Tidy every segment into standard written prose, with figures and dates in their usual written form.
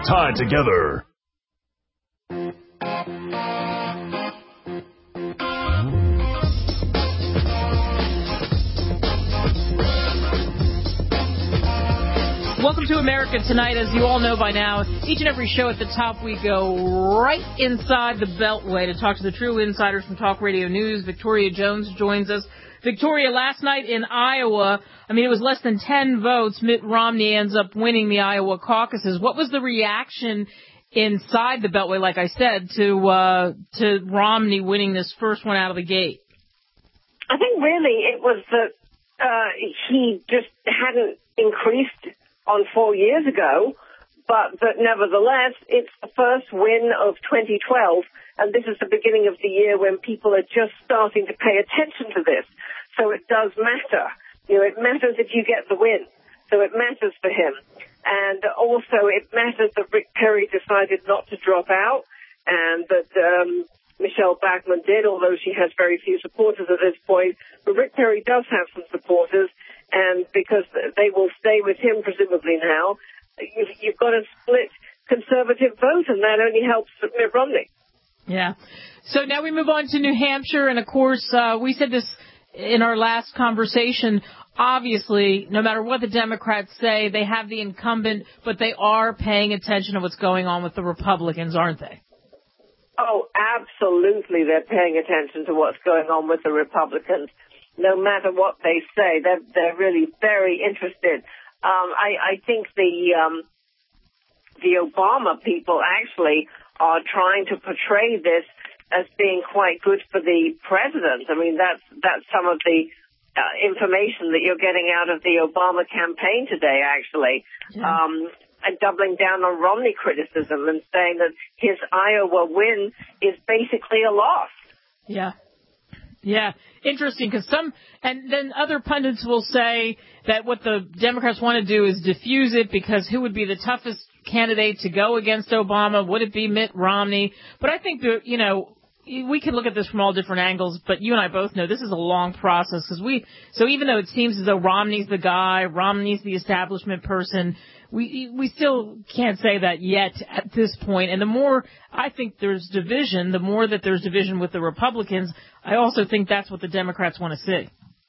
tied together. Welcome to America Tonight. As you all know by now, each and every show at the top, we go right inside the Beltway to talk to the true insiders from Talk Radio News. Victoria Jones joins us. Victoria, last night in Iowa, it was less than 10 votes. Mitt Romney ends up winning the Iowa caucuses. What was the reaction inside the Beltway, like I said, to Romney winning this first one out of the gate? I think really it was that he just hadn't increased on 4 years ago, but that nevertheless, it's the first win of 2012, and this is the beginning of the year when people are just starting to pay attention to this. So it does matter. It matters if you get the win. So it matters for him. And also it matters that Rick Perry decided not to drop out, and that Michelle Bachmann did, although she has very few supporters at this point. But Rick Perry does have some supporters, and because they will stay with him presumably now, you've got a split conservative vote, and that only helps Mitt Romney. Yeah. So now we move on to New Hampshire, and of course, we said this in our last conversation. Obviously, no matter what the Democrats say, they have the incumbent, but they are paying attention to what's going on with the Republicans, aren't they? Oh, absolutely. They're paying attention to what's going on with the Republicans. No matter what they say, they're really very interested. I think the Obama people actually are trying to portray this as being quite good for the president. That's some of the information that you're getting out of the Obama campaign today, actually. Yeah. And doubling down on Romney criticism and saying that his Iowa win is basically a loss. Yeah. Yeah, interesting, because and then other pundits will say that what the Democrats want to do is diffuse it, because who would be the toughest candidate to go against Obama? Would it be Mitt Romney? But I think that, we can look at this from all different angles, but you and I both know this is a long process, so even though it seems as though Romney's the guy, Romney's the establishment person, we still can't say that yet at this point. And the more I think there's division, the more that there's division with the Republicans, I also think that's what the Democrats want to see.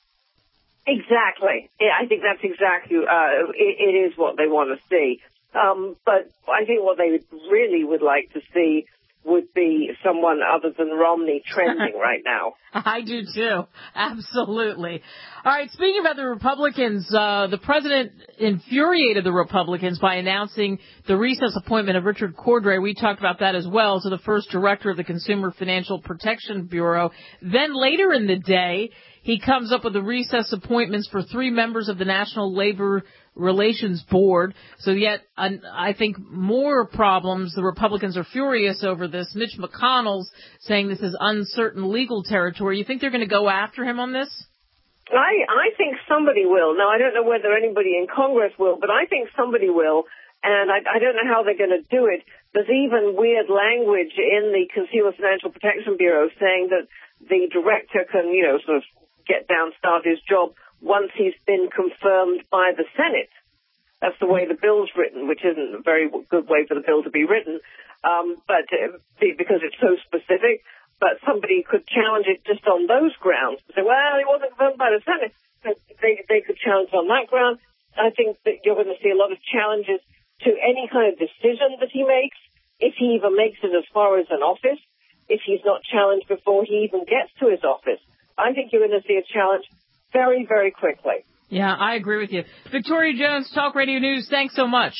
Exactly. I think that's exactly, it is what they want to see. But I think what they really would like to see would be someone other than Romney trending right now. I do too. Absolutely. All right. Speaking about the Republicans, the president infuriated the Republicans by announcing the recess appointment of Richard Cordray. We talked about that as well, to the first director of the Consumer Financial Protection Bureau. Then later in the day, he comes up with the recess appointments for 3 members of the National Labor Relations Board. So yet, I think more problems. The Republicans are furious over this. Mitch McConnell's saying this is uncertain legal territory. You think they're going to go after him on this? I think somebody will. Now, I don't know whether anybody in Congress will, but I think somebody will. And I don't know how they're going to do it. There's even weird language in the Consumer Financial Protection Bureau saying that the director can, sort of get down, start his job once he's been confirmed by the Senate. That's the way the bill's written, which isn't a very good way for the bill to be written, but because it's so specific. But somebody could challenge it just on those grounds. Say, well, he wasn't confirmed by the Senate. They could challenge on that ground. I think that you're going to see a lot of challenges to any kind of decision that he makes, if he even makes it as far as an office, if he's not challenged before he even gets to his office. I think you're going to see a challenge very, very quickly. Yeah, I agree with you. Victoria Jones, Talk Radio News, thanks so much.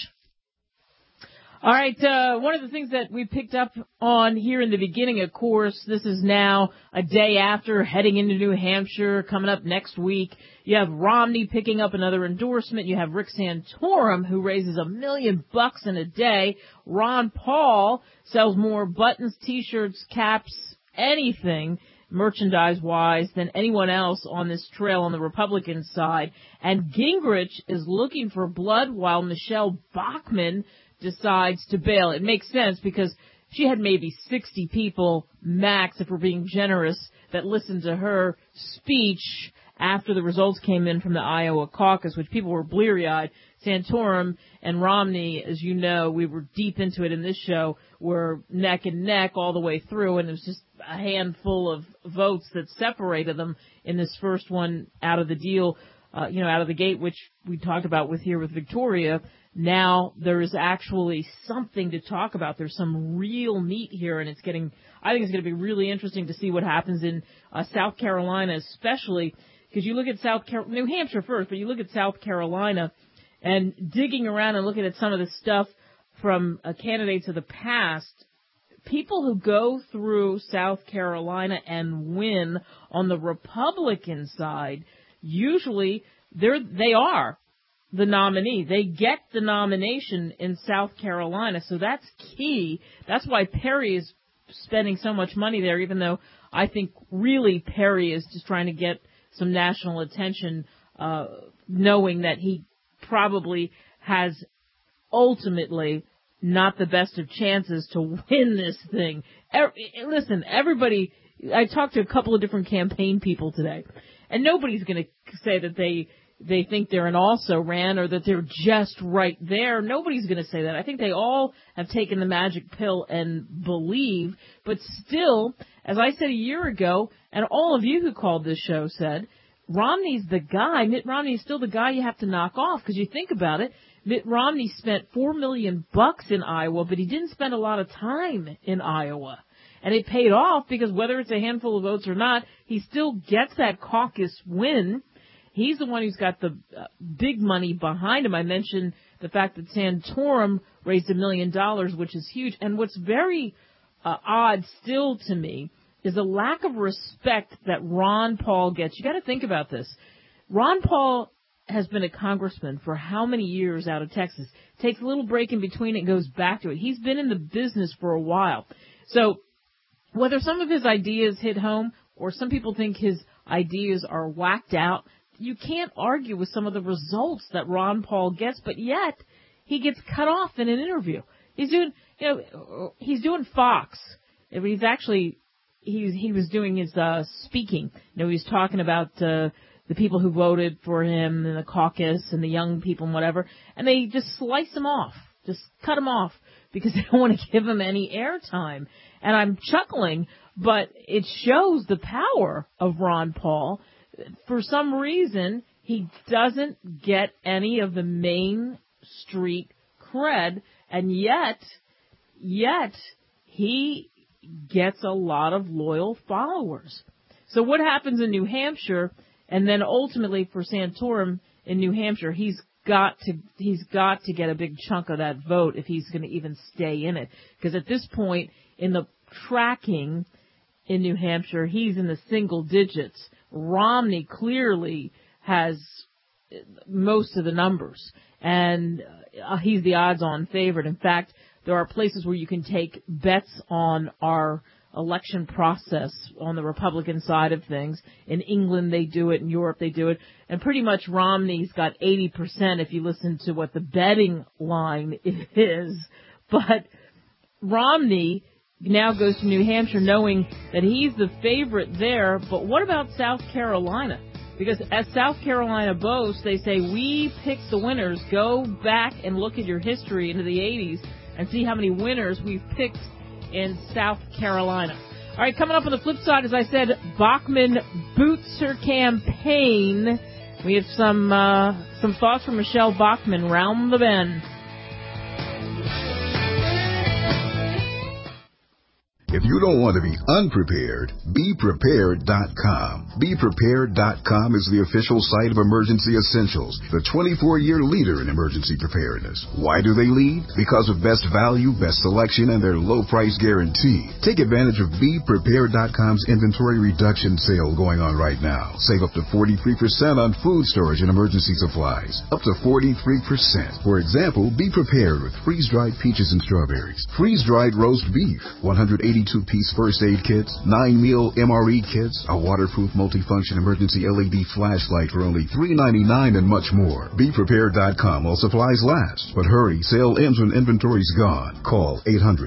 All right, one of the things that we picked up on here in the beginning, of course, this is now a day after heading into New Hampshire, coming up next week. You have Romney picking up another endorsement. You have Rick Santorum, who raises $1 million in a day. Ron Paul sells more buttons, T-shirts, caps, anything merchandise-wise than anyone else on this trail on the Republican side. And Gingrich is looking for blood while Michelle Bachmann decides to bail. It makes sense because she had maybe 60 people max, if we're being generous, that listened to her speech after the results came in from the Iowa caucus, which people were bleary-eyed Santorum and Romney, as you know, we were deep into it in this show, were neck and neck all the way through, and it was just a handful of votes that separated them in this first one out of the deal, out of the gate, which we talked about with Victoria. Now there is actually something to talk about. There's some real meat here, and I think it's going to be really interesting to see what happens in South Carolina, especially because you look at New Hampshire first, but you look at South Carolina and digging around and looking at some of the stuff from candidates of the past. People who go through South Carolina and win on the Republican side, usually they are the nominee. They get the nomination in South Carolina, so that's key. That's why Perry is spending so much money there, even though I think really Perry is just trying to get some national attention, knowing that he probably has ultimately not the best of chances to win this thing. Listen, everybody, I talked to a couple of different campaign people today, and nobody's going to say that they think they're an also-ran or that they're just right there. Nobody's going to say that. I think they all have taken the magic pill and believe, but still, as I said a year ago, and all of you who called this show said, Romney's the guy. Mitt Romney is still the guy you have to knock off, because you think about it, Mitt Romney spent $4 million in Iowa, but he didn't spend a lot of time in Iowa. And it paid off because whether it's a handful of votes or not, he still gets that caucus win. He's the one who's got the big money behind him. I mentioned the fact that Santorum raised $1 million, which is huge. And what's very odd still to me is the lack of respect that Ron Paul gets. You got to think about this. Ron Paul has been a congressman for how many years out of Texas? Takes a little break in between and goes back to it. He's been in the business for a while. So whether some of his ideas hit home or some people think his ideas are whacked out, you can't argue with some of the results that Ron Paul gets, but yet he gets cut off in an interview. He's doing Fox. He was doing his speaking. He was talking about the people who voted for him in the caucus and the young people and whatever, and they just slice him off, just cut him off because they don't want to give him any airtime. And I'm chuckling, but it shows the power of Ron Paul. For some reason, he doesn't get any of the Main Street cred, and yet he gets a lot of loyal followers. So what happens in New Hampshire, and then ultimately for Santorum in New Hampshire, he's got to get a big chunk of that vote if he's going to even stay in it. Because at this point in the tracking in New Hampshire, he's in the single digits. Romney clearly has most of the numbers, and he's the odds-on favorite. In fact, there are places where you can take bets on our election process on the Republican side of things. In England, they do it. In Europe, they do it. And pretty much Romney's got 80% if you listen to what the betting line is. But Romney now goes to New Hampshire knowing that he's the favorite there. But what about South Carolina? Because as South Carolina boasts, they say, we picked the winners. Go back and look at your history into the 80s and see how many winners we've picked in South Carolina. All right, coming up on the flip side, as I said, Bachmann boots her campaign. We have some thoughts from Michelle Bachmann round the bend. If you don't want to be unprepared, BePrepared.com. BePrepared.com is the official site of Emergency Essentials, the 24-year leader in emergency preparedness. Why do they lead? Because of best value, best selection, and their low price guarantee. Take advantage of BePrepared.com's inventory reduction sale going on right now. Save up to 43% on food storage and emergency supplies. Up to 43%. For example, be prepared with freeze-dried peaches and strawberries, freeze-dried roast beef, 180 22-piece first aid kits, 9-meal MRE kits, a waterproof multifunction emergency LED flashlight for only $3.99 and much more. BePrepared.com while supplies last. But hurry, sale ends when inventory's gone. Call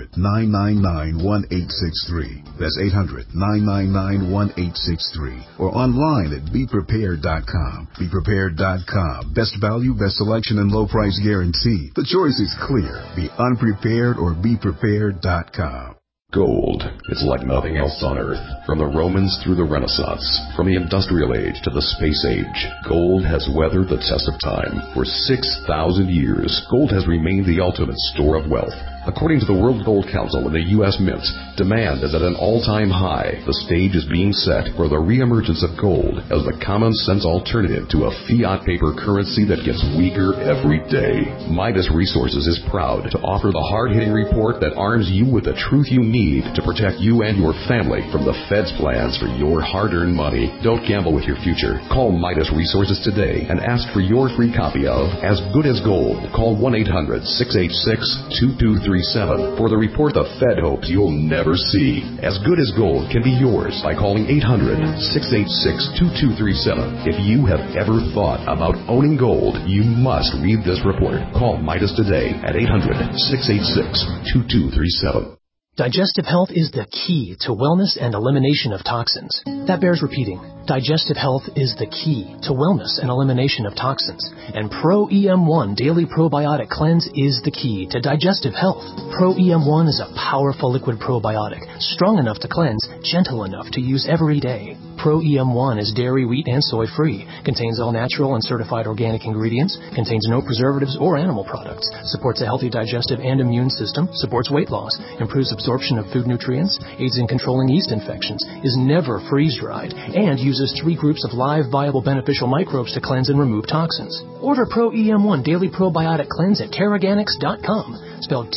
800-999-1863. That's 800-999-1863. Or online at BePrepared.com. BePrepared.com. Best value, best selection, and low price guarantee. The choice is clear. Be unprepared or BePrepared.com. Gold is like nothing else on Earth. From the Romans through the Renaissance, from the Industrial Age to the Space Age, gold has weathered the test of time. For 6,000 years, gold has remained the ultimate store of wealth. According to the World Gold Council and the U.S. Mint, demand is at an all-time high. The stage is being set for the reemergence of gold as the common-sense alternative to a fiat paper currency that gets weaker every day. Midas Resources is proud to offer the hard-hitting report that arms you with the truth you need to protect you and your family from the Fed's plans for your hard-earned money. Don't gamble with your future. Call Midas Resources today and ask for your free copy of As Good as Gold. Call 1-800-686-2237 for the report the Fed hopes you'll never see. As Good as Gold can be yours by calling 800-686-2237. If you have ever thought about owning gold, you must read this report. Call Midas today at 800-686-2237. Digestive health is the key to wellness and elimination of toxins. That bears repeating. Digestive health is the key to wellness and elimination of toxins. And Pro-EM1 Daily Probiotic Cleanse is the key to digestive health. Pro-EM1 is a powerful liquid probiotic, strong enough to cleanse, gentle enough to use every day. Pro-EM1 is dairy, wheat, and soy-free, contains all natural and certified organic ingredients, contains no preservatives or animal products, supports a healthy digestive and immune system, supports weight loss, improves absorption of food nutrients, aids in controlling yeast infections, is never freeze-dried, and uses 3 groups of live, viable, beneficial microbes to cleanse and remove toxins. Order Pro-EM1 Daily Probiotic Cleanse at Teraganix.com, spelled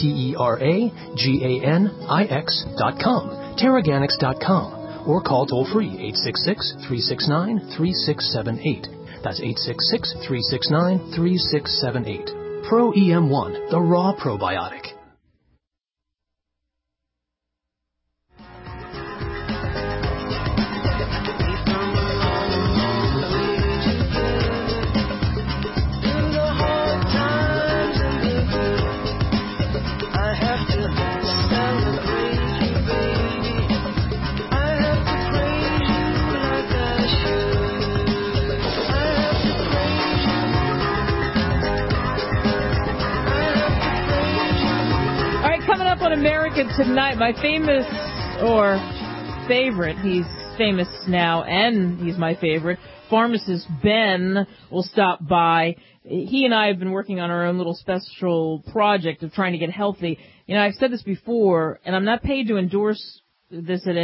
Teraganix.com, Teraganix.com. Or call toll-free 866-369-3678. That's 866-369-3678. Pro-EM1, the raw probiotic. America Tonight, my famous or favorite, he's famous now and he's my favorite, pharmacist Ben will stop by. He and I have been working on our own little special project of trying to get healthy. You know, I've said this before, and I'm not paid to endorse this in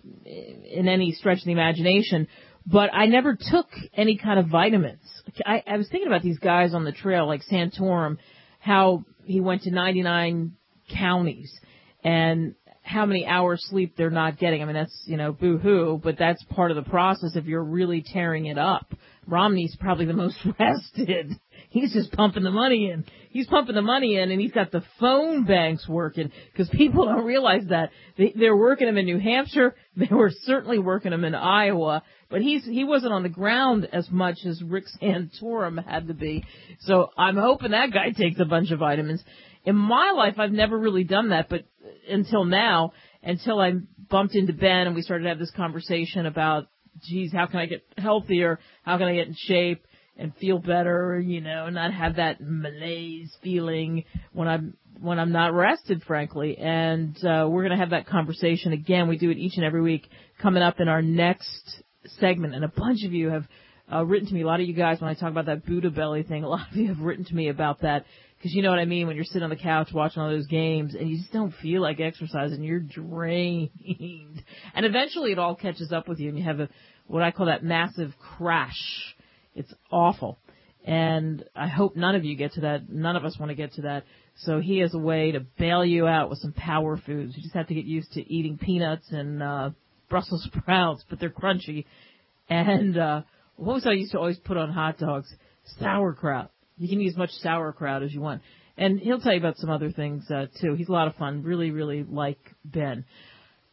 any stretch of the imagination, but I never took any kind of vitamins. I was thinking about these guys on the trail, like Santorum, how he went to 99 counties and how many hours sleep they're not getting. I mean, that's, boo-hoo, but that's part of the process if you're really tearing it up. Romney's probably the most rested. He's just pumping the money in. He's pumping the money in, and he's got the phone banks working, because people don't realize that. They're working him in New Hampshire. They were certainly working him in Iowa. But he wasn't on the ground as much as Rick Santorum had to be. So I'm hoping that guy takes a bunch of vitamins. In my life, I've never really done that, but until now, until I bumped into Ben and we started to have this conversation about, geez, how can I get healthier? How can I get in shape and feel better, not have that malaise feeling when I'm not rested, frankly. And we're going to have that conversation again. We do it each and every week coming up in our next segment. And a bunch of you have written to me, a lot of you guys, when I talk about that Buddha belly thing, a lot of you have written to me about that. Because you know what I mean, when you're sitting on the couch watching all those games and you just don't feel like exercising, you're drained. And eventually it all catches up with you and you have what I call that massive crash. It's awful. And I hope none of you get to that. None of us want to get to that. So he has a way to bail you out with some power foods. You just have to get used to eating peanuts and Brussels sprouts, but they're crunchy. And what was I used to always put on hot dogs? Sauerkraut. You can use as much sauerkraut as you want. And he'll tell you about some other things, too. He's a lot of fun. Really, really like Ben.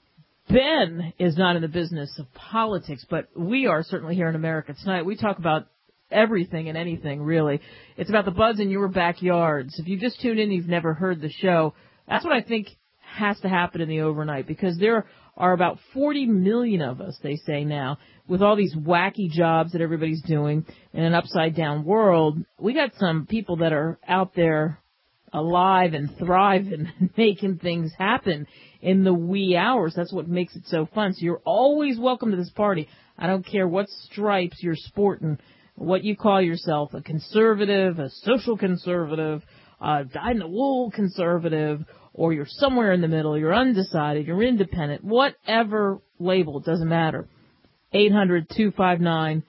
Ben is not in the business of politics, but we are certainly here in America tonight. We talk about everything and anything, really. It's about the buds in your backyards. If you just tuned in and you've never heard the show, that's what I think has to happen in the overnight, because there are about 40 million of us, they say now, with all these wacky jobs that everybody's doing in an upside-down world. We got some people that are out there alive and thriving and making things happen in the wee hours. That's what makes it so fun. So you're always welcome to this party. I don't care what stripes you're sporting, what you call yourself, a conservative, a social conservative, a dyed-in-the-wool conservative, or you're somewhere in the middle, you're undecided, you're independent, whatever label, it doesn't matter. 800-259-5791.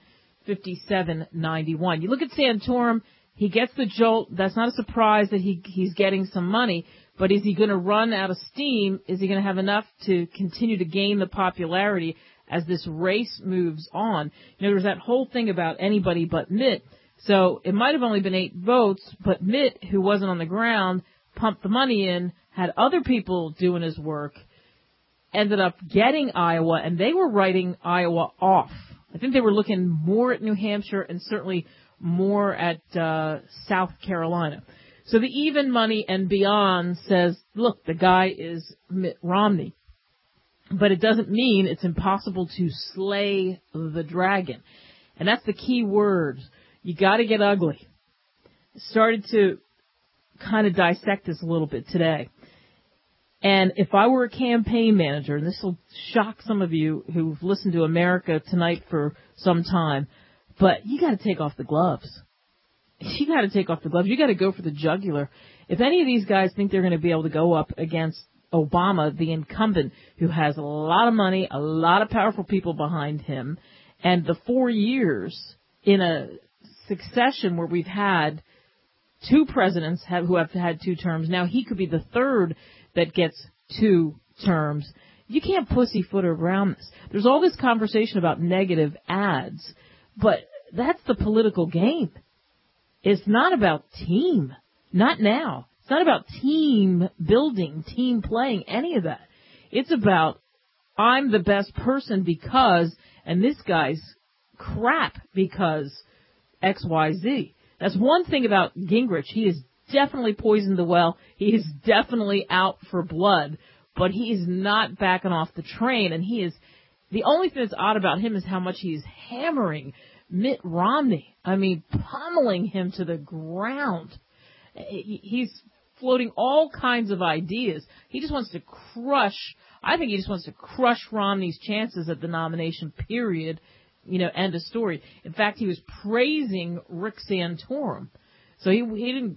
You look at Santorum, he gets the jolt. That's not a surprise that he's getting some money, but is he going to run out of steam? Is he going to have enough to continue to gain the popularity as this race moves on? You know, there's that whole thing about anybody but Mitt. So it might have only been 8 votes, but Mitt, who wasn't on the ground, pumped the money in, had other people doing his work, ended up getting Iowa, and they were writing Iowa off. I think they were looking more at New Hampshire and certainly more at South Carolina. So the even money and beyond says, look, the guy is Mitt Romney. But it doesn't mean it's impossible to slay the dragon. And that's the key word. You got to get ugly. Started to kind of dissect this a little bit today. And if I were a campaign manager, and this will shock some of you who've listened to America Tonight for some time, but you got to take off the gloves. You got to take off the gloves. You got to go for the jugular. If any of these guys think they're going to be able to go up against Obama, the incumbent, who has a lot of money, a lot of powerful people behind him, and the 4 years in a succession where we've had 2 presidents who have had 2 terms, now he could be the third that gets 2 terms. You can't pussyfoot around this. There's all this conversation about negative ads, but that's the political game. It's not about team. Not now. It's not about team building, team playing, any of that. It's about I'm the best person because, and this guy's crap because X, Y, Z. That's one thing about Gingrich. He has definitely poisoned the well. He is definitely out for blood, but he is not backing off the train. And he is, the only thing that's odd about him is how much he is hammering Mitt Romney. I mean, pummeling him to the ground. He's floating all kinds of ideas. He just wants to crush, I think he just wants to crush Romney's chances at the nomination, period. You know, end of story. In fact, he was praising Rick Santorum. So he didn't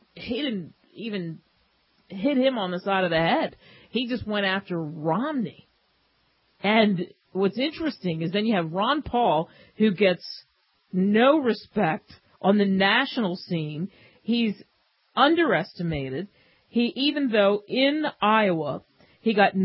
even hit him on the side of the head. He just went after Romney. And what's interesting is then you have Ron Paul, who gets no respect on the national scene. He's underestimated. Even though in Iowa, he got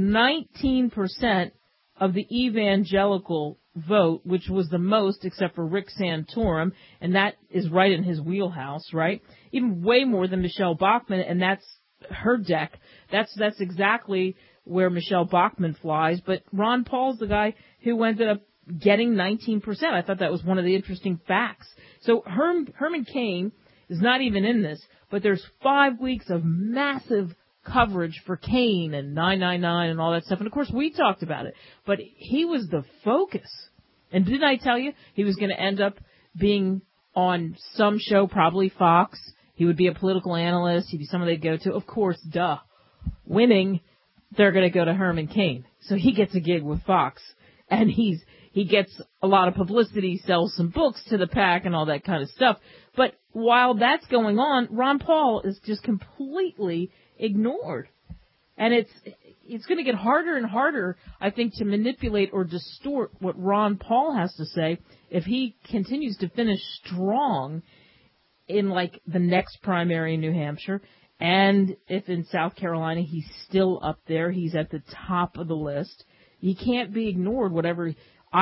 19% of the evangelical vote, which was the most except for Rick Santorum, and that is right in his wheelhouse, right? Even way more than Michelle Bachmann, and that's her deck. That's exactly where Michelle Bachmann flies, but Ron Paul's the guy who ended up getting 19%. I thought that was one of the interesting facts. So Herman Cain is not even in this, but there's 5 weeks of massive coverage for Cain and 999 and all that stuff. And, of course, we talked about it. But he was the focus. And didn't I tell you he was going to end up being on some show, probably Fox. He would be a political analyst. He'd be someone they'd go to. Of course, duh. Winning, they're going to go to Herman Cain. So he gets a gig with Fox. And he gets a lot of publicity, sells some books to the PAC and all that kind of stuff. But while that's going on, Ron Paul is just completely ignored. And it's going to get harder and harder, I think, to manipulate or distort what Ron Paul has to say if he continues to finish strong in, like, the next primary in New Hampshire. And if in South Carolina he's still up there, he's at the top of the list. He can't be ignored, whatever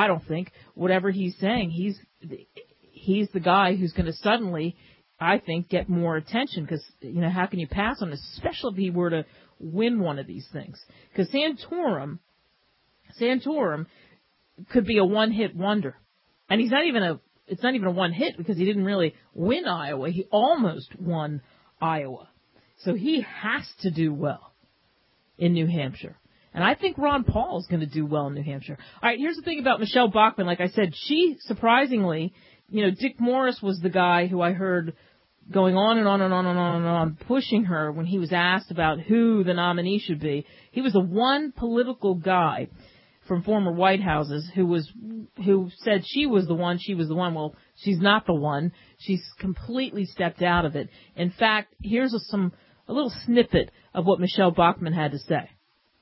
he's saying. He's the guy who's going to suddenly, I think, get more attention because, you know, how can you pass on this, especially if he were to win one of these things? Because Santorum, Santorum could be a one-hit wonder. And it's not even a one-hit because he didn't really win Iowa. He almost won Iowa. So he has to do well in New Hampshire. And I think Ron Paul is going to do well in New Hampshire. All right, here's the thing about Michelle Bachmann. Like I said, she surprisingly, Dick Morris was the guy who I heard going on and on and on and on and on, pushing her when he was asked about who the nominee should be. He was the one political guy from former White Houses who said she was the one. Well, she's not the one. She's completely stepped out of it. In fact, here's a little snippet of what Michelle Bachmann had to say.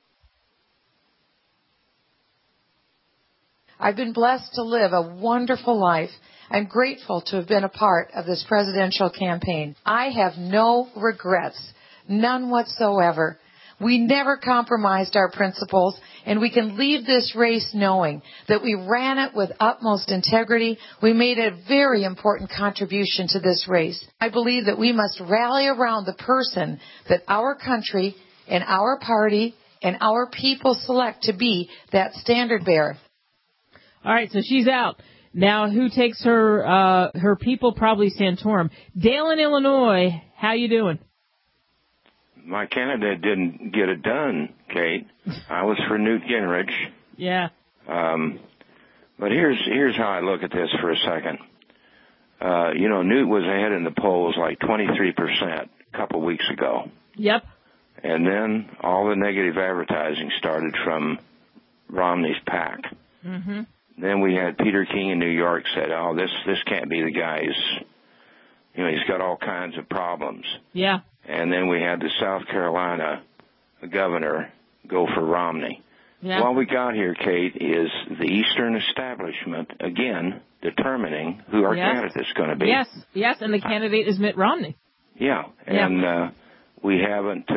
I've been blessed to live a wonderful life. I'm grateful to have been a part of this presidential campaign. I have no regrets, none whatsoever. We never compromised our principles, and we can leave this race knowing that we ran it with utmost integrity. We made a very important contribution to this race. I believe that we must rally around the person that our country and our party and our people select to be that standard bearer. All right, so she's out. Now, who takes her people? Probably Santorum. Dale in Illinois, how you doing? My candidate didn't get it done, Kate. I was for Newt Gingrich. Yeah. But here's how I look at this for a second. Newt was ahead in the polls like 23% a couple weeks ago. Yep. And then all the negative advertising started from Romney's PAC. Mm-hmm. Then we had Peter King in New York said, "Oh, this can't be the guy. He's got all kinds of problems." Yeah. And then we had the South Carolina governor go for Romney. Yeah. What we got here, Kate, is the Eastern establishment, again, determining who our candidate is going to be. Yes, and the candidate is Mitt Romney. Yeah, and we haven't,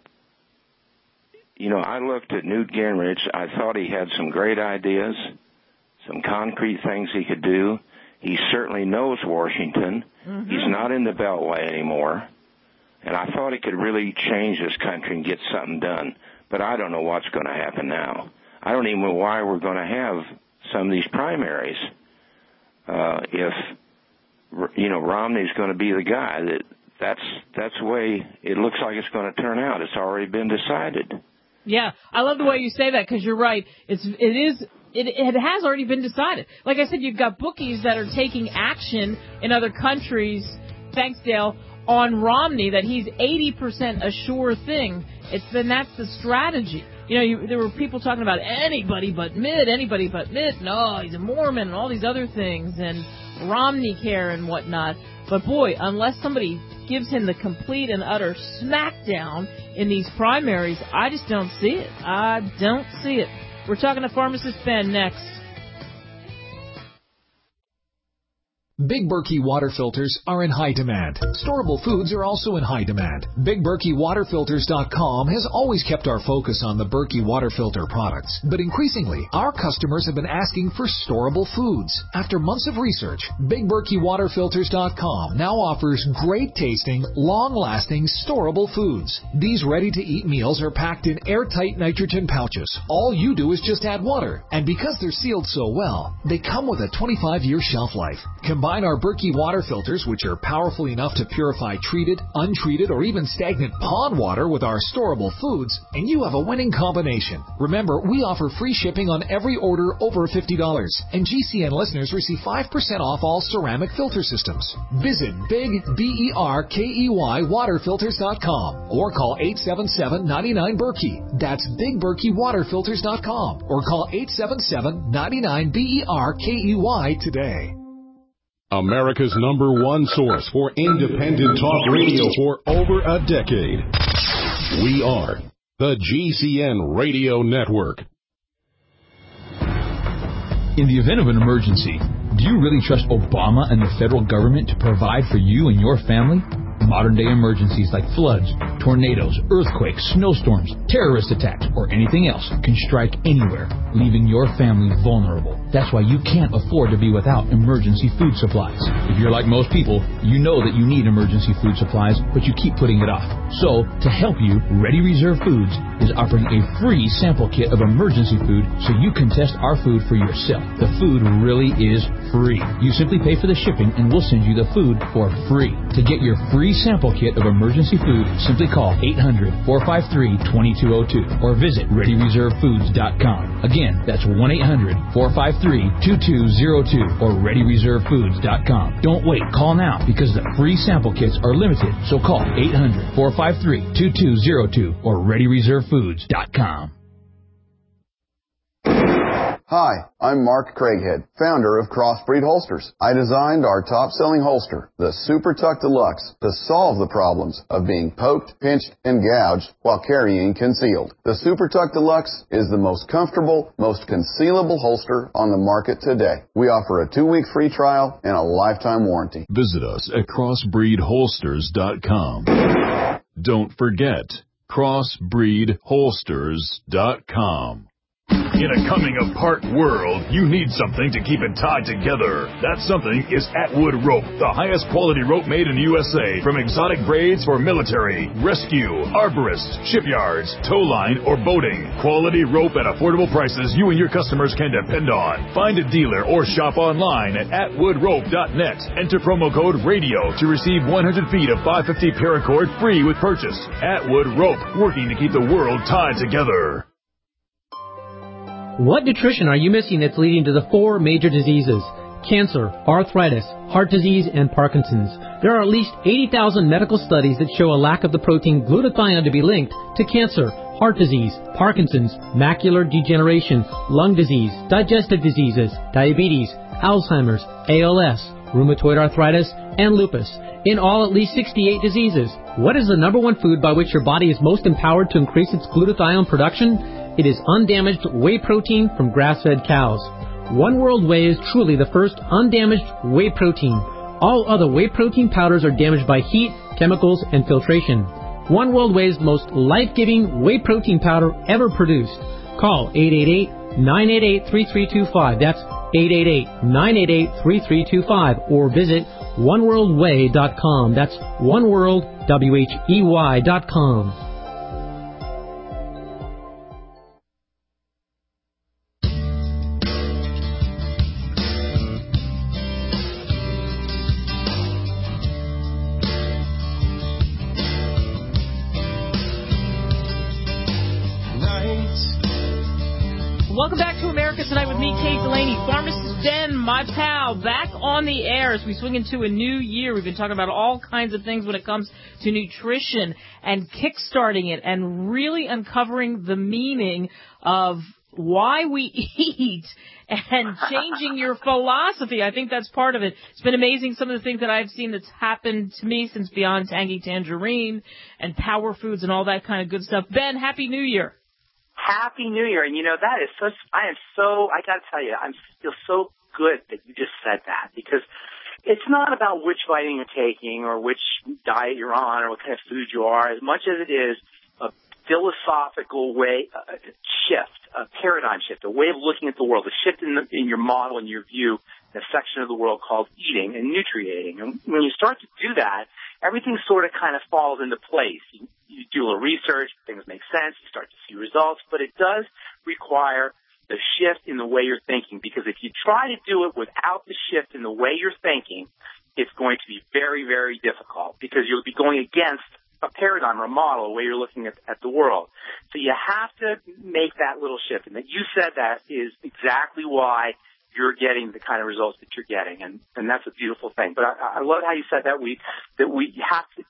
I looked at Newt Gingrich. I thought he had some great ideas, some concrete things he could do. He certainly knows Washington. Mm-hmm. He's not in the Beltway anymore. And I thought he could really change this country and get something done. But I don't know what's going to happen now. I don't even know why we're going to have some of these primaries. If Romney's going to be the guy, that's the way it looks like it's going to turn out. It's already been decided. Yeah, I love the way you say that because you're right. It has already been decided. Like I said, you've got bookies that are taking action in other countries. Thanks, Dale. On Romney, that he's 80% a sure thing. Then that's the strategy. There were people talking about anybody but Mitt. No, he's a Mormon and all these other things and Romney care and whatnot. But boy, unless somebody gives him the complete and utter smackdown in these primaries, I just don't see it. I don't see it. We're talking to Pharmacist Ben next. Big Berkey water filters are in high demand. Storable foods are also in high demand. BigBerkeyWaterFilters.com has always kept our focus on the Berkey water filter products, but increasingly, our customers have been asking for storable foods. After months of research, BigBerkeyWaterFilters.com now offers great-tasting, long-lasting, storable foods. These ready-to-eat meals are packed in airtight nitrogen pouches. All you do is just add water, and because they're sealed so well, they come with a 25-year shelf life. Combine our Berkey water filters, which are powerful enough to purify treated, untreated, or even stagnant pond water with our storable foods, and you have a winning combination. Remember, we offer free shipping on every order over $50, and GCN listeners receive 5% off all ceramic filter systems. Visit BigBerkeyWaterFilters.com or call 877-99-BERKEY. That's BigBerkeyWaterFilters.com or call 877-99-BERKEY today. America's #1 source for independent talk radio for over a decade. We are the GCN Radio Network. In the event of an emergency, do you really trust Obama and the federal government to provide for you and your family? Modern-day emergencies like floods, tornadoes, earthquakes, snowstorms, terrorist attacks, or anything else can strike anywhere, leaving your family vulnerable. That's why you can't afford to be without emergency food supplies. If you're like most people, you know that you need emergency food supplies, but you keep putting it off. So, to help you, Ready Reserve Foods is offering a free sample kit of emergency food so you can test our food for yourself. The food really is free. You simply pay for the shipping and we'll send you the food for free. To get your free sample kit of emergency food, simply call 800-453-2202 or visit ReadyReserveFoods.com. Again, that's 1-800-453-2202 or ReadyReserveFoods.com. Don't wait. Call now because the free sample kits are limited. So call 800-453-2202 or ReadyReserveFoods.com. Hi, I'm Mark Craighead, founder of Crossbreed Holsters. I designed our top-selling holster, the Super Tuck Deluxe, to solve the problems of being poked, pinched, and gouged while carrying concealed. The Super Tuck Deluxe is the most comfortable, most concealable holster on the market today. We offer a 2-week free trial and a lifetime warranty. Visit us at crossbreedholsters.com. Don't forget, crossbreedholsters.com. In a coming-apart world, you need something to keep it tied together. That something is Atwood Rope, the highest quality rope made in the USA, from exotic braids for military, rescue, arborists, shipyards, tow line, or boating. Quality rope at affordable prices you and your customers can depend on. Find a dealer or shop online at atwoodrope.net. Enter promo code RADIO to receive 100 feet of 550 paracord free with purchase. Atwood Rope, working to keep the world tied together. What nutrition are you missing that's leading to the 4 major diseases? Cancer, arthritis, heart disease, and Parkinson's. There are at least 80,000 medical studies that show a lack of the protein glutathione to be linked to cancer, heart disease, Parkinson's, macular degeneration, lung disease, digestive diseases, diabetes, Alzheimer's, ALS, rheumatoid arthritis, and lupus. In all, at least 68 diseases. What is the number one food by which your body is most empowered to increase its glutathione production? It is undamaged whey protein from grass-fed cows. One World Whey is truly the first undamaged whey protein. All other whey protein powders are damaged by heat, chemicals, and filtration. One World Whey is the most life-giving whey protein powder ever produced. Call 888-988-3325. That's 888-988-3325. Or visit oneworldwhey.com. That's oneworldwhey.com. Welcome back to America Tonight with me, Kate Delaney. Pharmacist Ben, my pal, back on the air as we swing into a new year. We've been talking about all kinds of things when it comes to nutrition and kickstarting it and really uncovering the meaning of why we eat and changing your philosophy. I think that's part of it. It's been amazing some of the things that I've seen that's happened to me since Beyond Tangy Tangerine and Power Foods and all that kind of good stuff. Ben, Happy New Year. Happy New Year. And, that is such, I got to tell you, I feel so good that you just said that, because it's not about which vitamin you're taking or which diet you're on or what kind of food you are, as much as it is a philosophical way, shift, a paradigm shift, a way of looking at the world, a shift in your model and your view in a section of the world called eating and nutriating. And when you start to do that, everything sort of kind of falls into place. You do a little research, things make sense, you start to see results, but it does require the shift in the way you're thinking, because if you try to do it without the shift in the way you're thinking, it's going to be very, very difficult, because you'll be going against a paradigm or a model, a way you're looking at the world. So you have to make that little shift, and that you said that is exactly why you're getting the kind of results that you're getting, and that's a beautiful thing. But I love how you said that you have to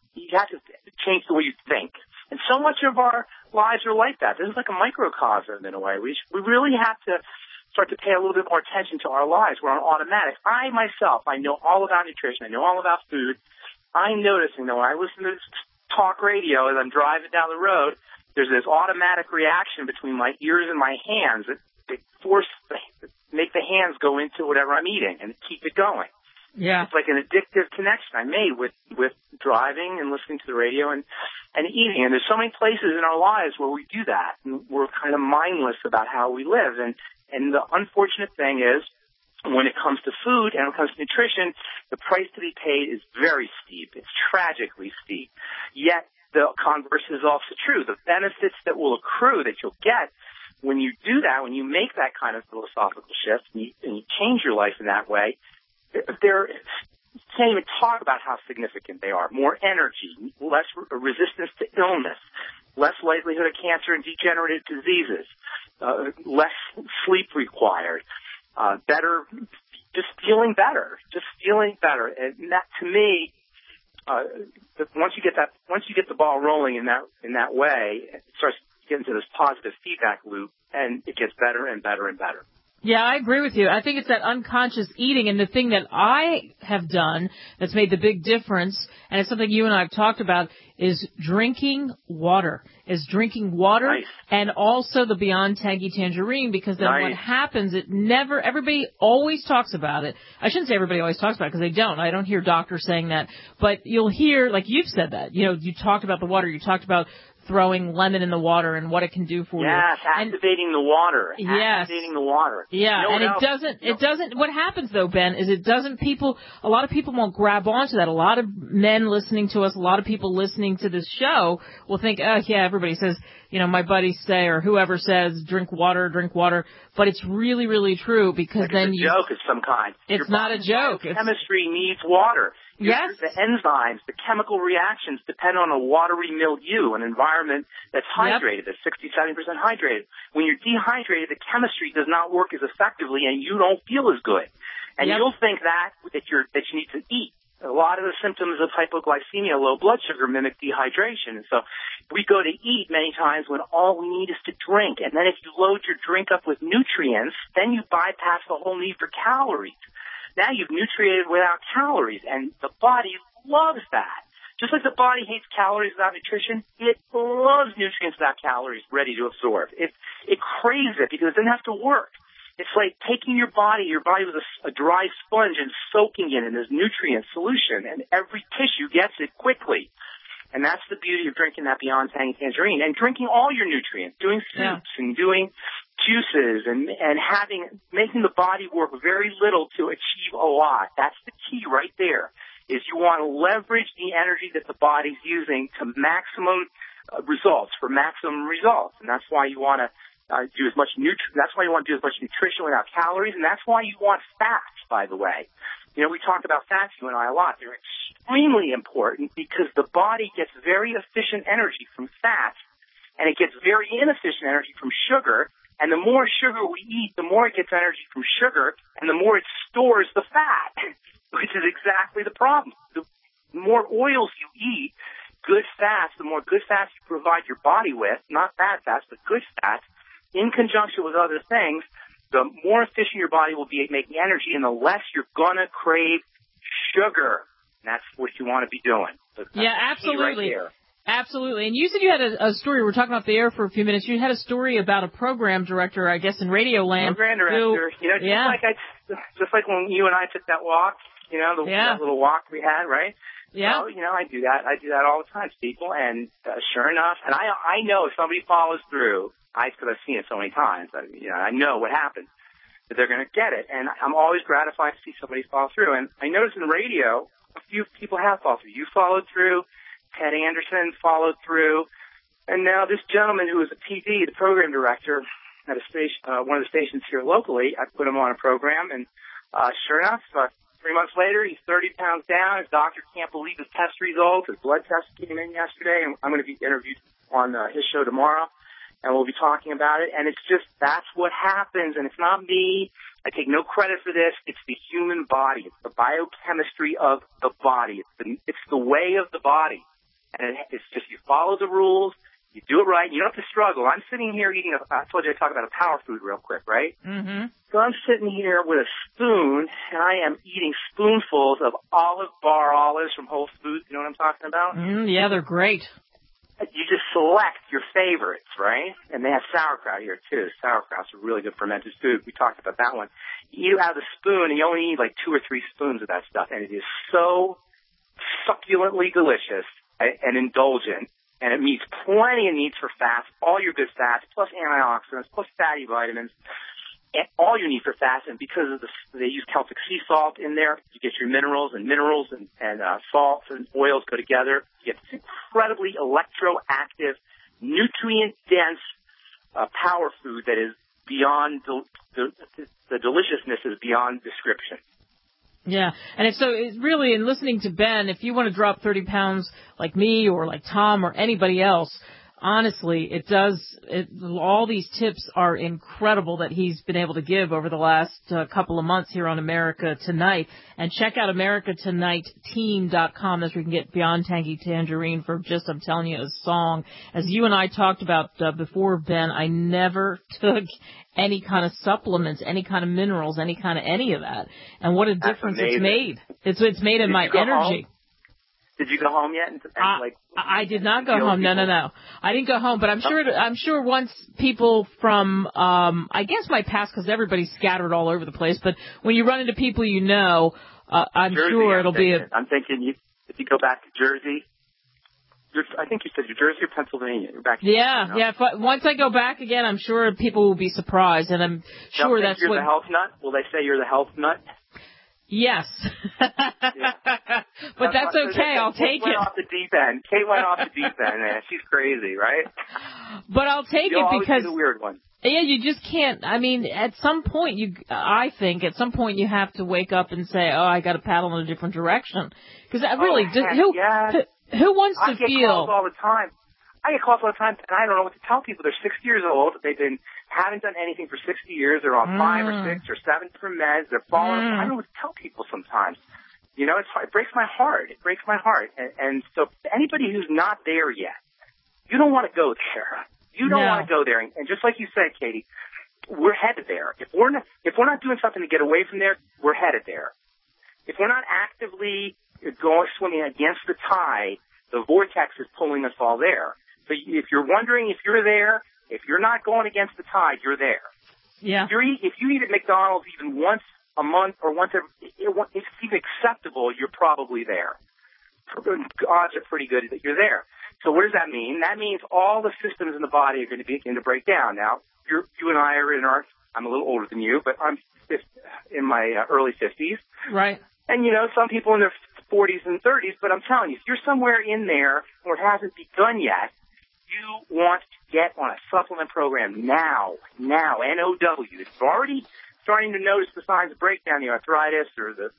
change the way you think. And so much of our lives are like that. This is like a microcosm in a way. We really have to start to pay a little bit more attention to our lives. We're on automatic. I know all about nutrition. I know all about food. I'm noticing that when I listen to talk radio as I'm driving down the road, there's this automatic reaction between my ears and my hands that make the hands go into whatever I'm eating and keep it going. Yeah. It's like an addictive connection I made with driving and listening to the radio and eating. And there's so many places in our lives where we do that, and we're kind of mindless about how we live. And the unfortunate thing is, when it comes to food and when it comes to nutrition, the price to be paid is very steep. It's tragically steep. Yet the converse is also true. The benefits that will accrue, that you'll get when you do that, when you make that kind of philosophical shift and you change your life in that way, you can't even talk about how significant they are. More energy, less resistance to illness, less likelihood of cancer and degenerative diseases, less sleep required, better, just feeling better. And that, to me, once you get the ball rolling in that way, it starts getting to this positive feedback loop, and it gets better and better and better. Yeah, I agree with you. I think it's that unconscious eating, and the thing that I have done that's made the big difference, and it's something you and I have talked about, is drinking water. Nice. And also the Beyond Tangy Tangerine, because then what happens, everybody always talks about it. I shouldn't say everybody always talks about it, because they don't. I don't hear doctors saying that. But you'll hear, like you've said that, you talked about the water, you talked about throwing lemon in the water and what it can do for you. Yes, activating the water. Yes. Activating the water. Yeah, and it doesn't, what happens though, Ben, is a lot of people won't grab onto that. A lot of men listening to us, a lot of people listening to this show will think, everybody says, my buddies say, or whoever says, drink water. But it's really, really true, because then it's a joke of some kind. It's not a joke. Chemistry needs water. Yes. The enzymes, the chemical reactions depend on a watery milieu, an environment that's hydrated, that's 60-70% hydrated. When you're dehydrated, the chemistry does not work as effectively, and you don't feel as good. And you'll think that you need to eat. A lot of the symptoms of hypoglycemia, low blood sugar, mimic dehydration. And so we go to eat many times when all we need is to drink. And then if you load your drink up with nutrients, then you bypass the whole need for calories. Now you've nutriated without calories, and the body loves that. Just like the body hates calories without nutrition, it loves nutrients without calories ready to absorb. It craves it because it doesn't have to work. It's like taking your body was a dry sponge, and soaking it in this nutrient solution, and every tissue gets it quickly. And that's the beauty of drinking that Beyond Tangy Tangerine, and drinking all your nutrients, doing soups and doing juices and making the body work very little to achieve a lot. That's the key right there, is you want to leverage the energy that the body's using to maximum results, and that's why you want to do as much nutrition without calories, and that's why you want fats, by the way. We talk about fats, you and I, a lot. They're extremely important because the body gets very efficient energy from fats, and it gets very inefficient energy from sugar. And the more sugar we eat, the more it gets energy from sugar, and the more it stores the fat, which is exactly the problem. The more oils you eat, the more good fats you provide your body with, not bad fats, but good fats, in conjunction with other things, the more efficient your body will be at making energy, and the less you're going to crave sugar. And that's what you want to be doing. Yeah, absolutely. Right there. Absolutely. And you said you had a story. We were talking off the air for a few minutes. You had a story about a program director, I guess, in Radio Land. Program director. Just like when you and I took that walk, that little walk we had, right? Yeah. So, I do that. I do that all the time to people. And sure enough, and I know if somebody follows through, because I've seen it so many times, I know what happens, that they're going to get it. And I'm always gratified to see somebody follow through. And I noticed in radio, a few people have followed through. You followed through. Ted Anderson followed through, and now this gentleman who was a PD, the program director at a station, one of the stations here locally, I put him on a program, and sure enough, 3 months later, he's 30 pounds down. His doctor can't believe his test results. His blood test came in yesterday, and I'm going to be interviewed on his show tomorrow, and we'll be talking about it. And it's just, that's what happens, and it's not me. I take no credit for this. It's the human body. It's the biochemistry of the body. It's the way of the body. And it's just, you follow the rules, you do it right, you don't have to struggle. I'm sitting here eating I told you I'd talk about a power food real quick, right? Mm-hmm. So I'm sitting here with a spoon, and I am eating spoonfuls of olive bar olives from Whole Foods. You know what I'm talking about? Yeah, they're great. you just select your favorites, right? And they have sauerkraut here, too. Sauerkraut's a really good fermented food. We talked about that one. You have a spoon, and you only need like 2 or 3 spoons of that stuff, and it is so succulently delicious and indulgent, and it meets plenty of needs for fats, all your good fats, plus antioxidants, plus fatty vitamins, and all you need for fats. And because of they use Celtic sea salt in there, you get your minerals and salts and oils go together. You get this incredibly electroactive, nutrient-dense power food that is beyond the deliciousness is beyond description. Yeah, and it's really, in listening to Ben, if you want to drop 30 pounds like me or like Tom or anybody else, honestly, all these tips are incredible that he's been able to give over the last couple of months here on America Tonight. And check out AmericaTonightTeam.com. That's where you can get Beyond Tangy Tangerine for just, I'm telling you, a song. As you and I talked about before, Ben, I never took any kind of supplements, any kind of minerals, any of that. And what a difference it's made. It's made in my energy. Home? Did you go home yet? I did not go home. No. I didn't go home, but I'm sure once people from, I guess my past, because everybody's scattered all over the place, but when you run into people you know, I'm Jersey, sure it'll be I'm thinking if you go back to Jersey, I think you said you're Jersey or Pennsylvania. You're back. Yeah. Once I go back again, I'm sure people will be surprised, and I'm sure that's you're the health nut. Will they say you're the health nut? Yes. But that's okay. I'll take it. Kate went off the deep end. Man. She's crazy, right? But I'll take it because be the weird one. Yeah, you just can't. I mean, at some point you have to wake up and say, "Oh, I got to paddle in a different direction." Because who wants to feel? I get calls all the time. and I don't know what to tell people. They're 60 years old. Haven't done anything for 60 years. They're on 5 or 6 or 7 different meds. They're falling. I don't know what to tell people sometimes. You know, it breaks my heart. And so anybody who's not there yet, you don't want to go there. You don't want to go there. And just like you said, Katie, we're headed there. If we're not doing something to get away from there, we're headed there. If we're not actively swimming against the tide, the vortex is pulling us all there. So if you're wondering if you're there, if you're not going against the tide, you're there. Yeah. If you eat at McDonald's even once a month or once if it's even acceptable, you're probably there. Odds are pretty good that you're there. So what does that mean? That means all the systems in the body are going to begin to break down. Now, you and I are I'm a little older than you, but I'm in my early 50s. Right. And, some people in their 40s and 30s, but I'm telling you, if you're somewhere in there or it hasn't begun yet, you want to get on a supplement program now, N-O-W. It's already starting to notice the signs of breakdown, the arthritis or the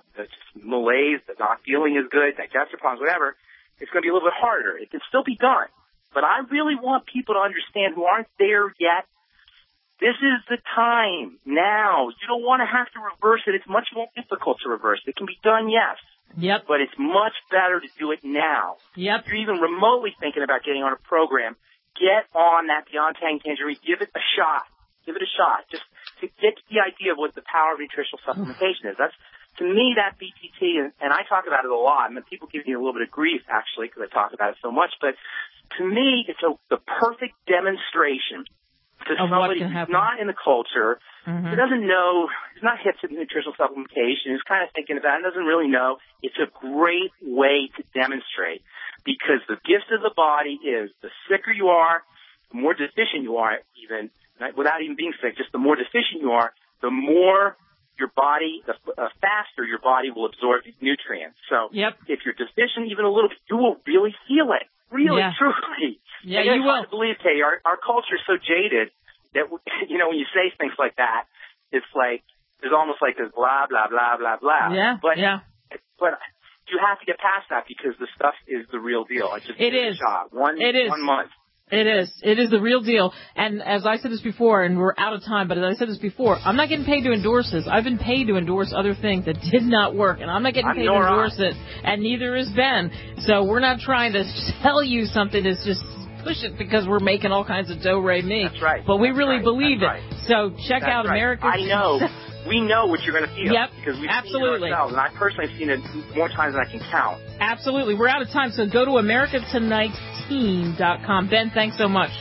malaise, the not feeling as good, digestive problems, whatever. It's going to be a little bit harder. It can still be done. But I really want people to understand who aren't there yet. This is the time now. You don't want to have to reverse it. It's much more difficult to reverse it. It can be done, yes. Yep. But it's much better to do it now. Yep. If you're even remotely thinking about getting on a program, get on that Beyond Tangy Tangerine. Give it a shot. Just to get the idea of what the power of nutritional supplementation is. To me, that BTT, and I talk about it a lot. I mean, people give me a little bit of grief, actually, because I talk about it so much. But to me, it's the perfect demonstration to somebody who's not in the culture, who doesn't know, who's not hip to nutritional supplementation, who's kind of thinking about it, doesn't really know. It's a great way to demonstrate, because the gift of the body is the sicker you are, the more deficient you are, even without even being sick, just the more deficient you are, the more your body, the faster your body will absorb these nutrients. So if you're deficient even a little bit, you will really feel it. Really, truly. Yeah, you will. I can't believe, Katie, our culture is so jaded that, when you say things like that, it's like, there's almost like this blah, blah, blah, blah, blah. Yeah, but you have to get past that, because the stuff is the real deal. It is. One month. It is. It is the real deal. And as I said this before, and we're out of time, but as I said this before, I'm not getting paid to endorse this. I've been paid to endorse other things that did not work, and I'm not getting paid to endorse it, and neither is Ben. So we're not trying to sell you something that's just push it because we're making all kinds of do-re-mi. That's right. But we really believe it. Right. So check out America. I know. we know what you're going to feel. Yep, because we've absolutely. seen it ourselves, and I personally have seen it more times than I can count. Absolutely. We're out of time, so go to AmericaTonightTeam.com. Ben, thanks so much.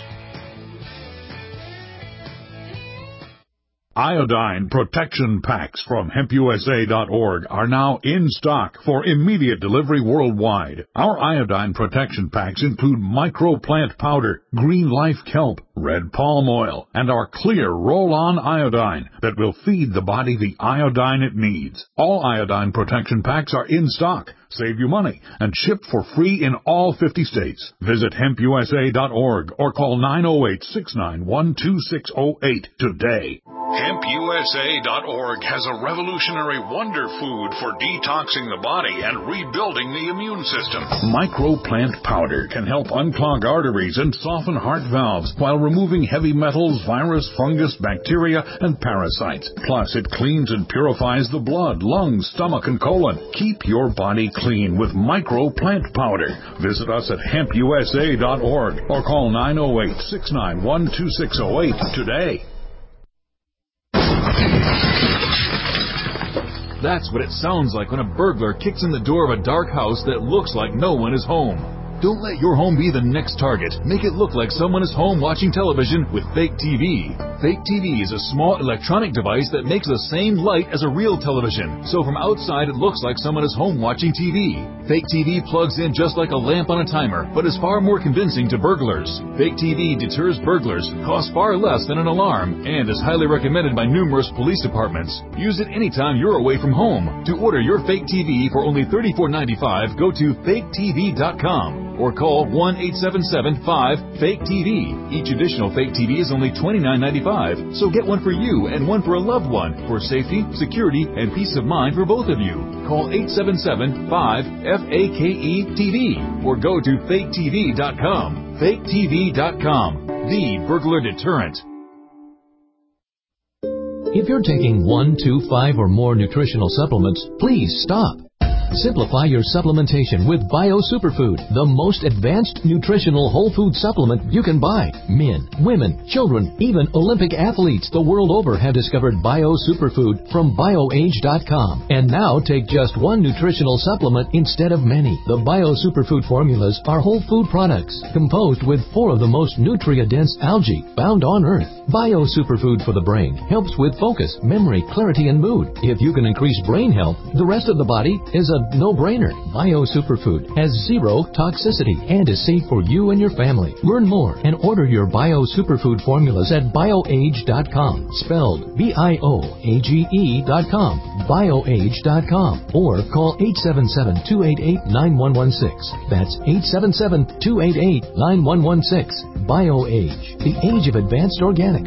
Iodine protection packs from HempUSA.org are now in stock for immediate delivery worldwide. Our iodine protection packs include microplant powder, green life kelp, red palm oil, and our clear roll-on iodine that will feed the body the iodine it needs. All iodine protection packs are in stock, save you money, and shipped for free in all 50 states. Visit HempUSA.org or call 908-691-2608 today. HempUSA.org has a revolutionary wonder food for detoxing the body and rebuilding the immune system. Microplant powder can help unclog arteries and soften heart valves while removing heavy metals, virus, fungus, bacteria, and parasites. Plus, it cleans and purifies the blood, lungs, stomach, and colon. Keep your body clean with microplant powder. Visit us at HempUSA.org or call 908-691-2608 today. That's what it sounds like when a burglar kicks in the door of a dark house that looks like no one is home. Don't let your home be the next target. Make it look like someone is home watching television with Fake TV. Fake TV is a small electronic device that makes the same light as a real television. So from outside it looks like someone is home watching TV. Fake TV plugs in just like a lamp on a timer, but is far more convincing to burglars. Fake TV deters burglars, costs far less than an alarm, and is highly recommended by numerous police departments. Use it anytime you're away from home. To order your Fake TV for only $34.95, go to faketv.com. or call 1-877-5-FAKE-TV. Each additional Fake TV is only $29.95, so get one for you and one for a loved one for safety, security, and peace of mind for both of you. Call 877-5-FAKE-TV or go to faketv.com. faketv.com, the burglar deterrent. If you're taking 1, 2, 5, or more nutritional supplements, please stop. Simplify your supplementation with Bio Superfood, the most advanced nutritional whole food supplement you can buy. Men, women, children, even Olympic athletes the world over have discovered Bio Superfood from BioAge.com. And now take just one nutritional supplement instead of many. The Bio Superfood formulas are whole food products composed with 4 of the most nutrient-dense algae found on Earth. Bio Superfood for the brain helps with focus, memory, clarity, and mood. If you can increase brain health, the rest of the body is a no-brainer. Bio Superfood has 0 toxicity and is safe for you and your family. Learn more and order your Bio Superfood formulas at BioAge.com, spelled BIOAGE.com, BioAge.com, or call 877-288-9116. That's 877-288-9116. BioAge, the age of advanced organics.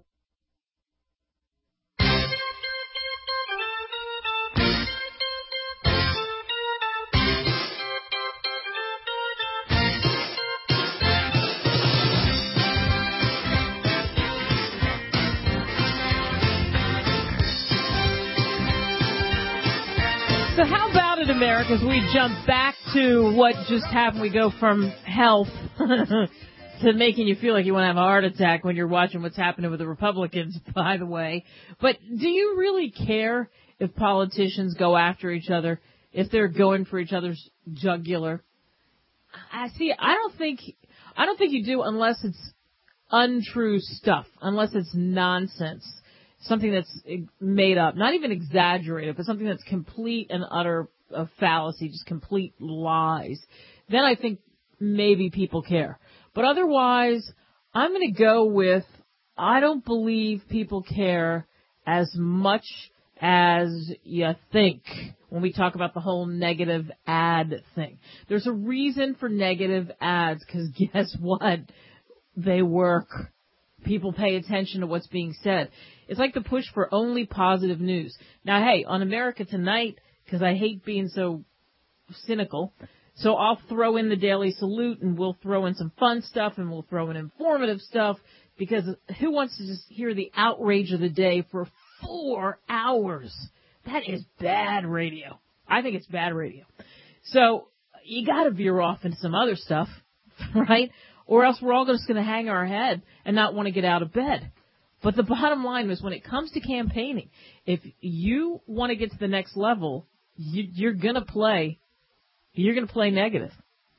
So how about it, America, as we jump back to what just happened? We go from health to making you feel like you want to have a heart attack when you're watching what's happening with the Republicans, by the way. But do you really care if politicians go after each other, if they're going for each other's jugular? I don't think you do unless it's untrue stuff, unless it's nonsense. Something that's made up, not even exaggerated, but something that's complete and utter fallacy, just complete lies. Then I think maybe people care. But otherwise, I'm going to go with I don't believe people care as much as you think when we talk about the whole negative ad thing. There's a reason for negative ads, because guess what? They work. People pay attention to what's being said. It's like the push for only positive news. Now, hey, on America Tonight, because I hate being so cynical, so I'll throw in the Daily Salute, and we'll throw in some fun stuff, and we'll throw in informative stuff, because who wants to just hear the outrage of the day for 4 hours? That is bad radio. I think it's bad radio. So you got to veer off into some other stuff, right? Or else we're all just going to hang our head and not want to get out of bed. But the bottom line was, when it comes to campaigning, if you want to get to the next level, you're going to play negative.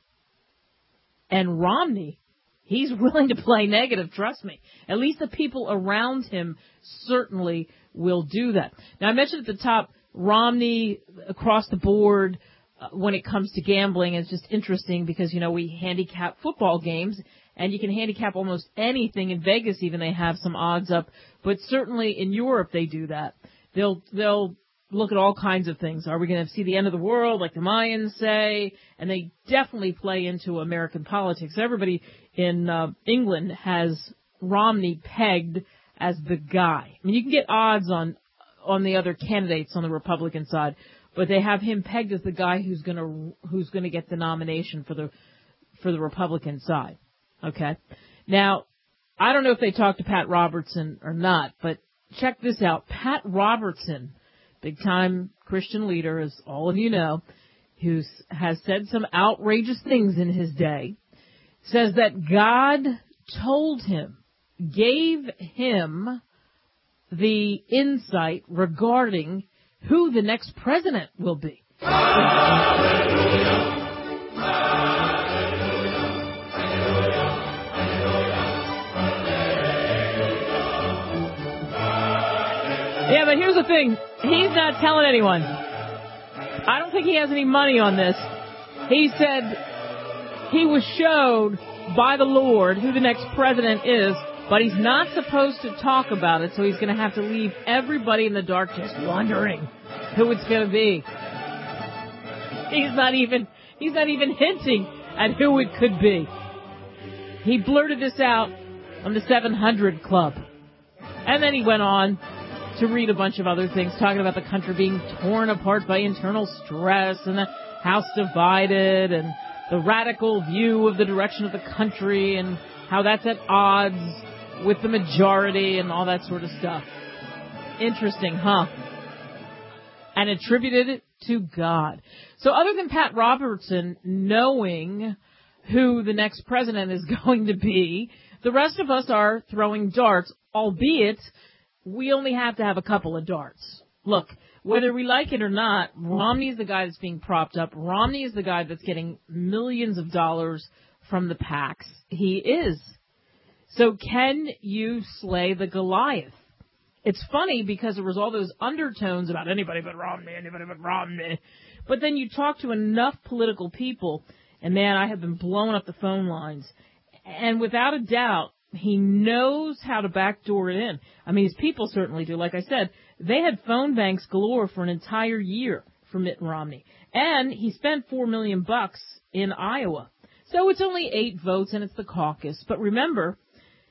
And Romney, he's willing to play negative, trust me. At least the people around him certainly will do that. Now, I mentioned at the top, Romney across the board when it comes to gambling is just interesting because, we handicap football games, and you can handicap almost anything. In Vegas even they have some odds up, but certainly in Europe they do that. They'll look at all kinds of things. Are we going to see the end of the world like the Mayans say? And they definitely play into American politics. Everybody in England has Romney pegged as the guy. I mean, you can get odds on the other candidates on the Republican side, but they have him pegged as the guy who's going to get the nomination for the Republican side. Okay. Now, I don't know if they talked to Pat Robertson or not, but check this out. Pat Robertson, big-time Christian leader, as all of you know, who has said some outrageous things in his day, says that God told him, gave him the insight regarding who the next president will be. Yeah, but here's the thing. He's not telling anyone. I don't think he has any money on this. He said he was showed by the Lord who the next president is, but he's not supposed to talk about it, so he's going to have to leave everybody in the dark just wondering who it's going to be. He's not even hinting at who it could be. He blurted this out on the 700 Club. And then he went on to read a bunch of other things, talking about the country being torn apart by internal stress and the House divided and the radical view of the direction of the country and how that's at odds with the majority and all that sort of stuff. Interesting, huh? And attributed it to God. So other than Pat Robertson knowing who the next president is going to be, the rest of us are throwing darts, albeit we only have to have a couple of darts. Look, whether we like it or not, Romney is the guy that's being propped up. Romney is the guy that's getting millions of dollars from the PACs. He is. So can you slay the Goliath? It's funny because there was all those undertones about anybody but Romney. But then you talk to enough political people, and man, I have been blowing up the phone lines. And without a doubt, he knows how to backdoor it in. I mean, his people certainly do. Like I said, they had phone banks galore for an entire year for Mitt Romney. And he spent $4 million in Iowa. So it's only 8 votes, and it's the caucus. But remember,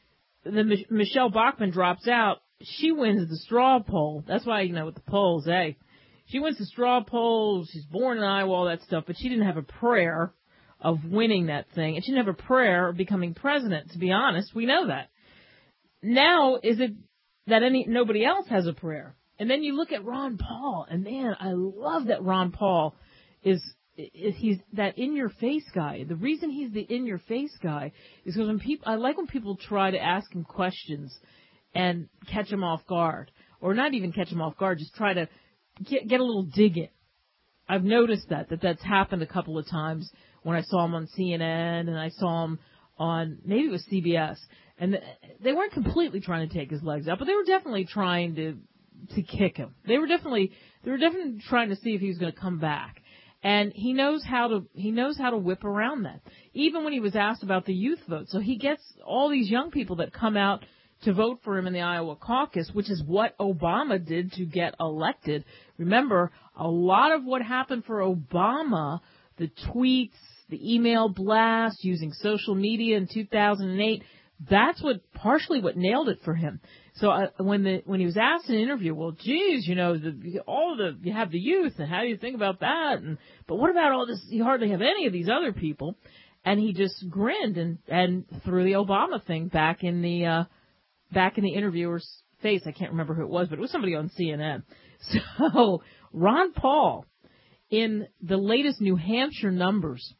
Michelle Bachmann drops out. She wins the straw poll. That's why, with the polls, she wins the straw poll. She's born in Iowa, all that stuff. But she didn't have a prayer of winning that thing. And she didn't have a prayer of becoming president, to be honest. We know that. Now, is it that nobody else has a prayer? And then you look at Ron Paul, and man, I love that Ron Paul he's that in-your-face guy. The reason he's the in-your-face guy is because I like when people try to ask him questions and catch him off guard. Or not even catch him off guard, just try to get a little dig in. I've noticed that's happened a couple of times when I saw him on CNN and I saw him on, maybe it was CBS. And they weren't completely trying to take his legs out, but they were definitely trying to kick him. They were definitely trying to see if he was going to come back. And he knows how to whip around that. Even when he was asked about the youth vote. So he gets all these young people that come out to vote for him in the Iowa caucus, which is what Obama did to get elected. Remember, a lot of what happened for Obama, the tweets, the email blasts, using social media in 2008, that's partially what nailed it for him. So when he was asked in an interview, well, geez, you have the youth, and how do you think about that? But what about all this? You hardly have any of these other people. And he just grinned and threw the Obama thing back in the interviewer's face. I can't remember who it was, but it was somebody on CNN. So Ron Paul, in the latest New Hampshire numbers,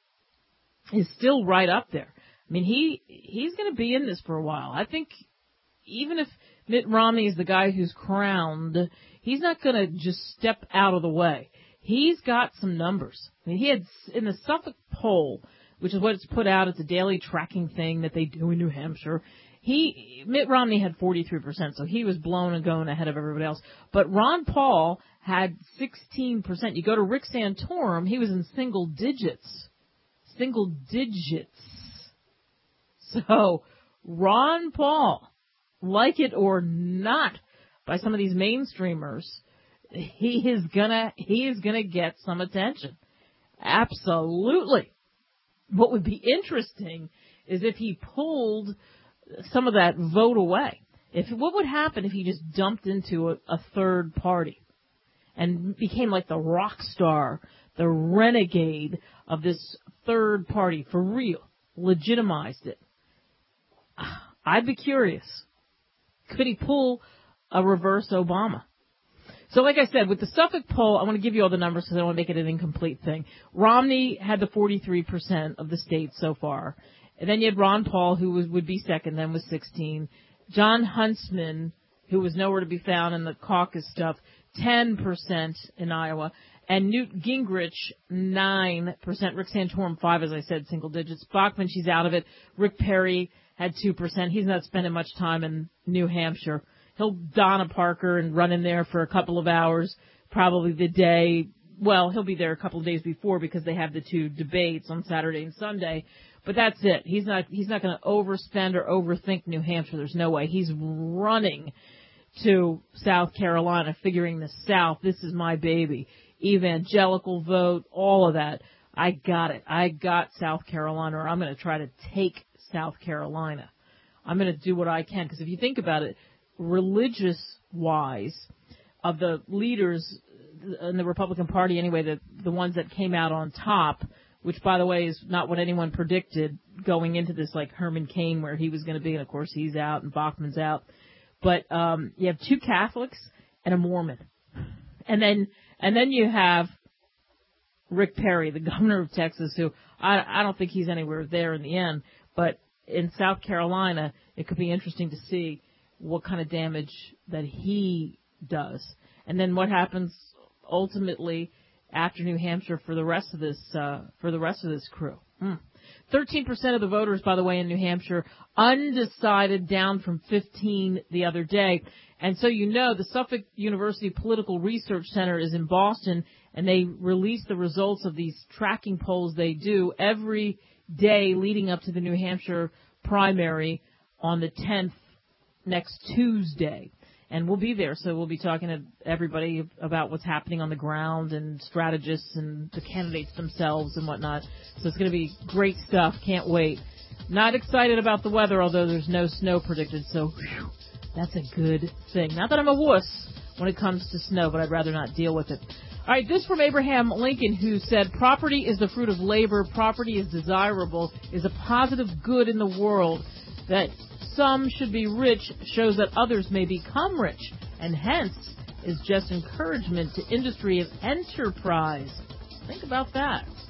is still right up there. I mean, he's going to be in this for a while. I think even if Mitt Romney is the guy who's crowned. He's not going to just step out of the way. He's got some numbers. I mean, he had in the Suffolk poll, which is what it's put out. It's a daily tracking thing that they do in New Hampshire. Mitt Romney had 43%, so he was blown and going ahead of everybody else. But Ron Paul had 16%. You go to Rick Santorum, he was in single digits. Single digits. So, Ron Paul, like it or not, by some of these mainstreamers, he is gonna get some attention. Absolutely. What would be interesting is if he pulled some of that vote away. What would happen if he just dumped into a third party and became like the rock star, the renegade of this third party for real, legitimized it? I'd be curious. Could he pull a reverse Obama? So like I said, with the Suffolk poll, I want to give you all the numbers because I don't want to make it an incomplete thing. Romney had the 43% of the state so far. And then you had Ron Paul, who would be second, then was 16. John Huntsman, who was nowhere to be found in the caucus stuff, 10% in Iowa. And Newt Gingrich, 9%. Rick Santorum, 5%, as I said, single digits. Bachmann, she's out of it. Rick Perry had 2%. He's not spending much time in New Hampshire. He'll don a Parker and run in there for a couple of hours, probably the day. Well, he'll be there a couple of days before because they have the two debates on Saturday and Sunday. But that's it. He's not going to overspend or overthink New Hampshire. There's no way. He's running to South Carolina, figuring the South, this is my baby. Evangelical vote, all of that. I got it. I got South Carolina, or I'm going to try to take South Carolina. I'm going to do what I can. Because if you think about it, religious-wise, of the leaders in the Republican Party anyway, the ones that came out on top, which, by the way, is not what anyone predicted going into this, like Herman Cain, where he was going to be, and, of course, he's out and Bachmann's out. But you have 2 Catholics and a Mormon. And then you have Rick Perry, the governor of Texas, who I don't think he's anywhere there in the end. But in South Carolina, it could be interesting to see what kind of damage that he does. And then what happens ultimately after New Hampshire for the rest of this crew. 13% of the voters, by the way, in New Hampshire, undecided, down from 15 the other day. And so the Suffolk University Political Research Center is in Boston, and they release the results of these tracking polls they do every day leading up to the New Hampshire primary on the 10th, next Tuesday. And we'll be there, so we'll be talking to everybody about what's happening on the ground and strategists and the candidates themselves and whatnot. So it's going to be great stuff. Can't wait. Not excited about the weather, although there's no snow predicted, so that's a good thing. Not that I'm a wuss when it comes to snow, but I'd rather not deal with it. All right, this from Abraham Lincoln, who said, property is the fruit of labor, property is desirable, is a positive good in the world. That some should be rich shows that others may become rich, and hence is just encouragement to industry and enterprise. Think about that.